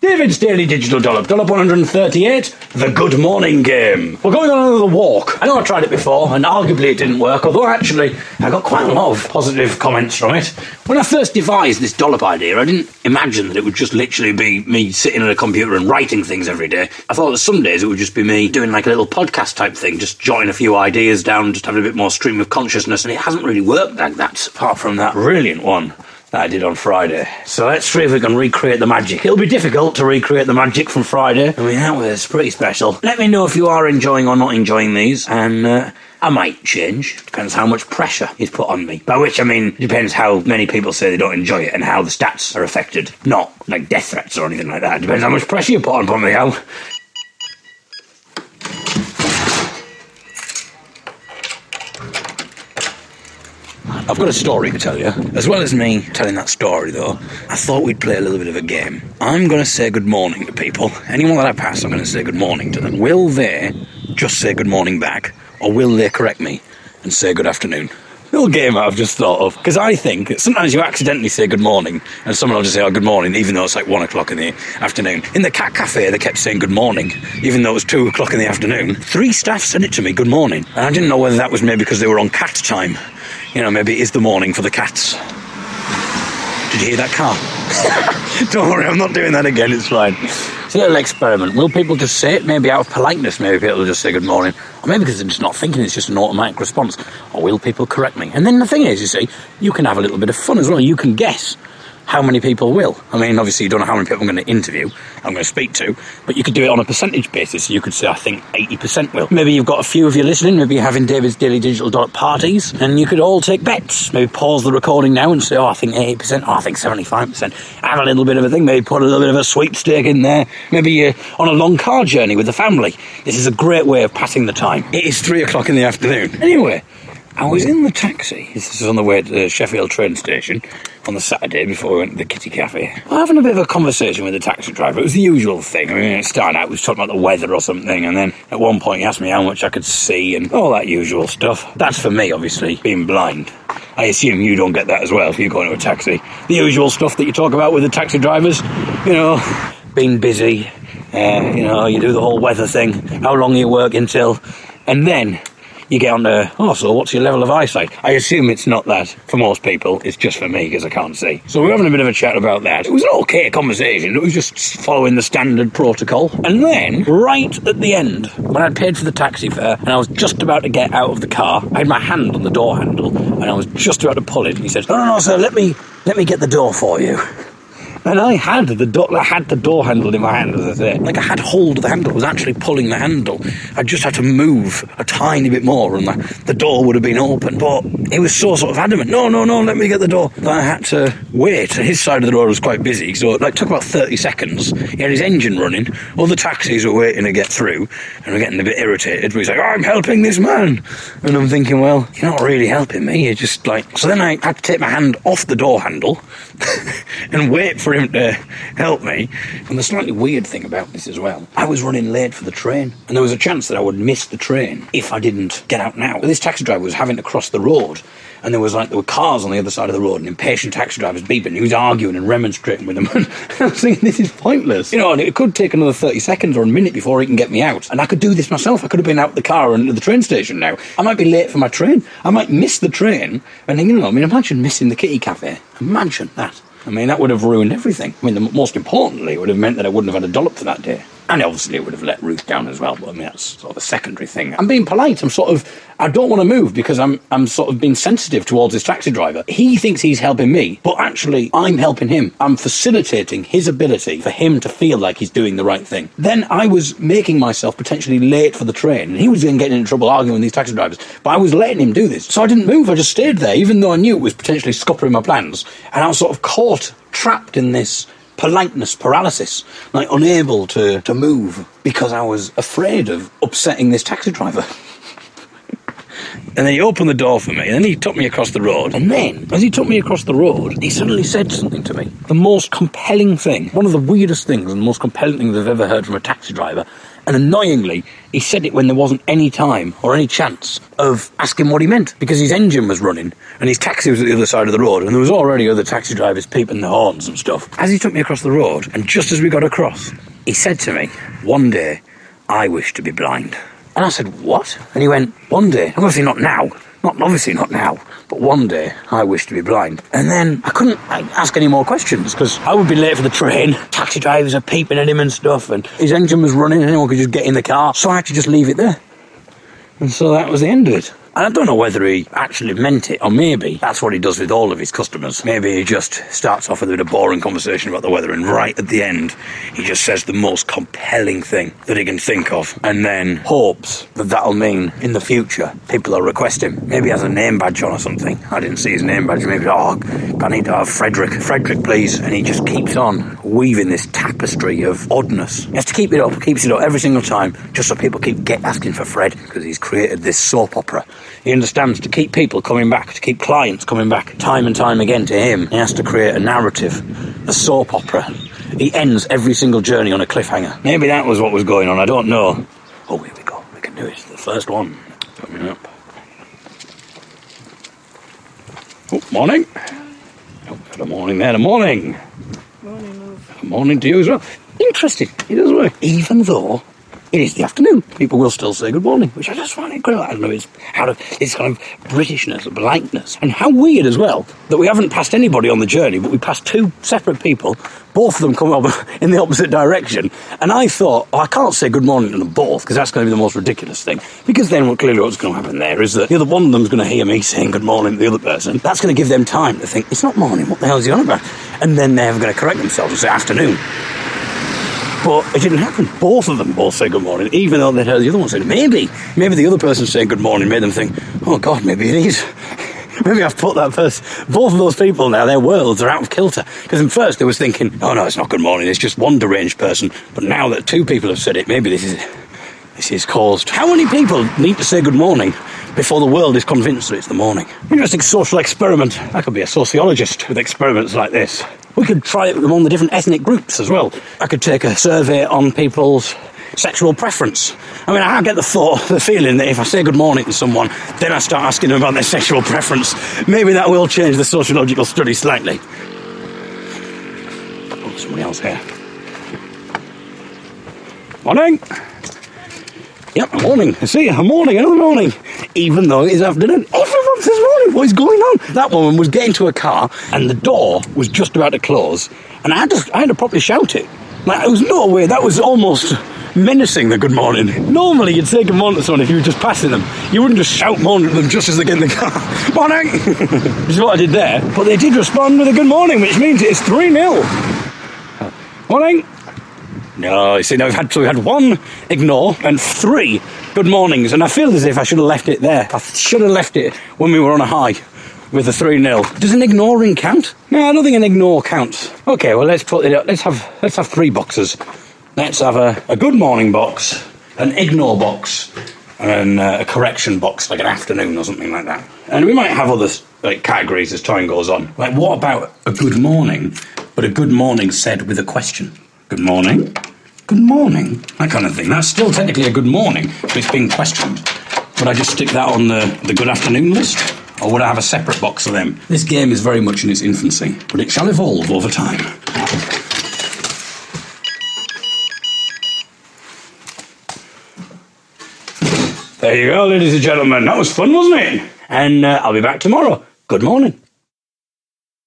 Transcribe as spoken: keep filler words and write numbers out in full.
David's Daily Digital Dollop, Dollop one hundred thirty-eight, the Good Morning Game. We're going on another walk. I know I tried it before, and arguably it didn't work, although actually I got quite a lot of positive comments from it. When I first devised this dollop idea, I didn't imagine that it would just literally be me sitting at a computer and writing things every day. I thought that some days it would just be me doing like a little podcast type thing, just jotting a few ideas down, just having a bit more stream of consciousness, and it hasn't really worked like that, apart from that brilliant one that I did on Friday. So let's see if we can recreate the magic. It'll be difficult to recreate the magic from Friday. I mean, that was pretty special. Let me know if you are enjoying or not enjoying these, and uh, I might change. Depends how much pressure is put on me. By which I mean, depends how many people say they don't enjoy it and how the stats are affected. Not like death threats or anything like that. Depends how much pressure you put on me, Al. I've got a story to tell you. As well as me telling that story, though, I thought we'd play a little bit of a game. I'm going to say good morning to people. Anyone that I pass, I'm going to say good morning to them. Will they just say good morning back, or will they correct me and say good afternoon? Little game I've just thought of. Because I think that sometimes you accidentally say good morning, and someone will just say, oh, good morning, even though it's like one o'clock in the afternoon. In the cat cafe, they kept saying good morning, even though it was two o'clock in the afternoon. Three staff said it to me, good morning. And I didn't know whether that was maybe because they were on cat time. You know, maybe it is the morning for the cats. Did you hear that car? Don't worry, I'm not doing that again, it's fine. It's a little experiment. Will people just say it? Maybe out of politeness, maybe people will just say good morning. Or maybe because they're just not thinking, it's just an automatic response. Or will people correct me? And then the thing is, you see, you can have a little bit of fun as well. You can guess how many people will. I mean, obviously you don't know how many people I'm going to interview, I'm going to speak to, but you could do it on a percentage basis. You could say, I think eighty percent will. Maybe you've got a few of you listening, maybe you're having David's Daily Digital Dollop parties, and you could all take bets. Maybe pause the recording now and say, oh, I think eighty percent, oh, I think seventy-five percent. Have a little bit of a thing, maybe put a little bit of a sweepstake in there. Maybe you're on a long car journey with the family. This is a great way of passing the time. It is three o'clock in the afternoon. Anyway, I was in the taxi. This is on the way to the Sheffield train station on the Saturday before we went to the Kitty Cafe. I was having a bit of a conversation with the taxi driver. It was the usual thing. I mean, it started out, we was talking about the weather or something, and then at one point he asked me how much I could see and all that usual stuff. That's for me, obviously, being blind. I assume you don't get that as well if you go into a taxi. The usual stuff that you talk about with the taxi drivers, you know, being busy, uh, you know, you do the whole weather thing, how long you work until, and then you get on to, oh, so what's your level of eyesight? I assume it's not that for most people. It's just for me because I can't see. So we're having a bit of a chat about that. It was an okay conversation. It was just following the standard protocol. And then, right at the end, when I'd paid for the taxi fare and I was just about to get out of the car, I had my hand on the door handle and I was just about to pull it. And he said, no, no, no, sir, let me, let me get the door for you. And I had the door, I had the door handle in my hand, as I say. Like I had hold of the handle, I was actually pulling the handle. I just had to move a tiny bit more and the, the door would have been open. But he was so sort of adamant, no, no, no, let me get the door. That I had to wait. His side of the road was quite busy, so it like, took about thirty seconds. He had his engine running, other taxis were waiting to get through, and were getting a bit irritated. But he's like, oh, I'm helping this man. And I'm thinking, well, you're not really helping me, you're just like... So then I had to take my hand off the door handle and wait for him to help me. And the slightly weird thing about this as well, I was running late for the train, and there was a chance that I would miss the train if I didn't get out now. This taxi driver was having to cross the road, and there was like there were cars on the other side of the road, and impatient taxi drivers beeping. He was arguing and remonstrating with them, and I was thinking, this is pointless, you know. And it could take another thirty seconds or a minute before he can get me out, and I could do this myself. I could have been out the car and to the train station now. I might be late for my train. I might miss the train, and you know, I mean, imagine missing the Kitty Cafe. Imagine that. I mean, that would have ruined everything. I mean, the, most importantly, it would have meant that I wouldn't have had a dollop for that day. And obviously it would have let Ruth down as well, but I mean, that's sort of a secondary thing. I'm being polite. I'm sort of, I don't want to move because I'm I'm sort of being sensitive towards this taxi driver. He thinks he's helping me, but actually I'm helping him. I'm facilitating his ability for him to feel like he's doing the right thing. Then I was making myself potentially late for the train, and he was then getting into trouble arguing with these taxi drivers, but I was letting him do this. So I didn't move, I just stayed there, even though I knew it was potentially scuppering my plans, and I was sort of caught, trapped in this politeness paralysis, like unable to, to move because I was afraid of upsetting this taxi driver. And then he opened the door for me, and then he took me across the road. And then, as he took me across the road, he suddenly said something to me. The most compelling thing, one of the weirdest things and the most compelling things I've ever heard from a taxi driver. And annoyingly, he said it when there wasn't any time or any chance of asking what he meant, because his engine was running and his taxi was at the other side of the road, and there was already other taxi drivers peeping their horns and stuff. As he took me across the road, and just as we got across, he said to me, "One day, I wish to be blind." And I said, "What?" And he went, "One day, obviously not now, not obviously not now, but one day I wish to be blind." And then I couldn't ask any more questions, because I would be late for the train, taxi drivers are peeping at him and stuff, and his engine was running, and anyone could just get in the car, so I had to just leave it there. And so that was the end of it. And I don't know whether he actually meant it, or maybe that's what he does with all of his customers. Maybe he just starts off with a bit of boring conversation about the weather, and right at the end, he just says the most compelling thing that he can think of, and then hopes that that'll mean in the future people will request him. Maybe he has a name badge on or something. I didn't see his name badge. Maybe, oh, I need to have Frederick. Frederick, please. And he just keeps on weaving this tapestry of oddness. He has to keep it up, keeps it up every single time, just so people keep get asking for Fred, because he's created this soap opera. He understands to keep people coming back, to keep clients coming back time and time again to him. He has to create a narrative, a soap opera. He ends every single journey on a cliffhanger. Maybe that was what was going on, I don't know. Oh, here we go, we can do it. The first one coming up. Oh, morning. Oh, good morning there, the morning. Morning, love. Good morning to you as well. Interesting, it does work. Even though it is the afternoon, people will still say good morning, which I just find incredible. I don't know, it's out of this kind of Britishness, politeness, and how weird as well that we haven't passed anybody on the journey, but we passed two separate people, both of them come up in the opposite direction, and I thought, oh, I can't say good morning to them both, because that's going to be the most ridiculous thing, because then what clearly what's going to happen there is that the other one of them's going to hear me saying good morning to the other person. That's going to give them time to think, it's not morning, what the hell is he on about? And then they're going to correct themselves and say afternoon. But it didn't happen. Both of them both say good morning, even though they heard the other one say, maybe, maybe the other person saying good morning made them think, oh God, maybe it is. Maybe I've put that person, both of those people now, their worlds are out of kilter. Because at first they was thinking, oh no, it's not good morning, it's just one deranged person. But now that two people have said it, maybe this is this is caused. How many people need to say good morning before the world is convinced that it's the morning? Interesting social experiment. I could be a sociologist with experiments like this. We could try it among the different ethnic groups as well. I could take a survey on people's sexual preference. I mean, I get the thought, the feeling that if I say good morning to someone, then I start asking them about their sexual preference, maybe that will change the sociological study slightly. Oh, somebody else here. Morning. Yep, morning. I see you. A morning, another morning. Even though it is afternoon. Everyone says morning. What is going on? That woman was getting to a car and the door was just about to close. And I had to, I had to properly shout it. Like, there was no way. That was almost menacing, the good morning. Normally, you'd say good morning to someone if you were just passing them. You wouldn't just shout morning to them just as they get in the car. Morning! Which is what I did there. But they did respond with a good morning, which means it's three nil. Morning! No, you see, now we've had, so we had one ignore and three good mornings, and I feel as if I should have left it there. I should have left it when we were on a high with the three nil. Does an ignoring count? No, I don't think an ignore counts. Okay, well, let's put it up. Let's have let's have three boxes. Let's have a, a good morning box, an ignore box, and uh, a correction box, like an afternoon or something like that. And we might have other like categories as time goes on. Like, what about a good morning, but a good morning said with a question? Good morning. Good morning. That kind of thing. That's still technically a good morning, but it's being questioned. Would I just stick that on the, the good afternoon list? Or would I have a separate box of them? This game is very much in its infancy, but it shall evolve over time. There you go, ladies and gentlemen. That was fun, wasn't it? And uh, I'll be back tomorrow. Good morning.